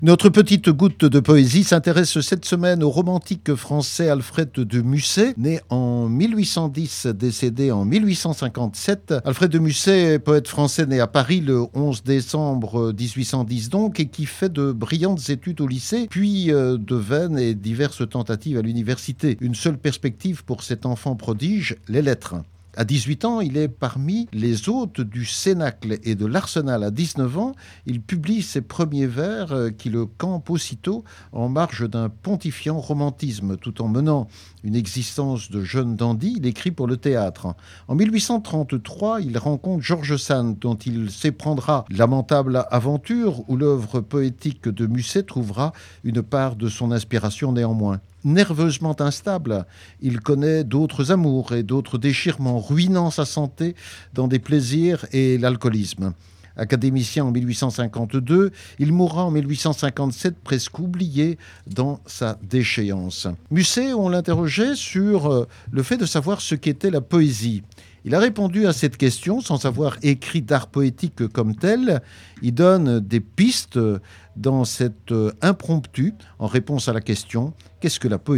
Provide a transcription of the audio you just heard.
Notre petite goutte de poésie s'intéresse cette semaine au romantique français Alfred de Musset, né en 1810, décédé en 1857. Alfred de Musset, poète français né à Paris le 11 décembre 1810 donc, et qui fait de brillantes études au lycée, puis de vaines et diverses tentatives à l'université. Une seule perspective pour cet enfant prodige, les lettres. À 18 ans, il est parmi les hôtes du Cénacle et de l'Arsenal. À 19 ans, il publie ses premiers vers qui le campent aussitôt en marge d'un pontifiant romantisme. Tout en menant une existence de jeune dandy, il écrit pour le théâtre. En 1833, il rencontre George Sand, dont il s'éprendra lamentable aventure, où l'œuvre poétique de Musset trouvera une part de son inspiration néanmoins. Nerveusement instable, il connaît d'autres amours et d'autres déchirements, ruinant sa santé dans des plaisirs et l'alcoolisme. Académicien en 1852, il mourra en 1857 presque oublié dans sa déchéance. Musset, on l'interrogeait sur le fait de savoir ce qu'était la poésie. Il a répondu à cette question sans avoir écrit d'art poétique comme tel. Il donne des pistes dans cet impromptu en réponse à la question « Qu'est-ce que la poésie ?»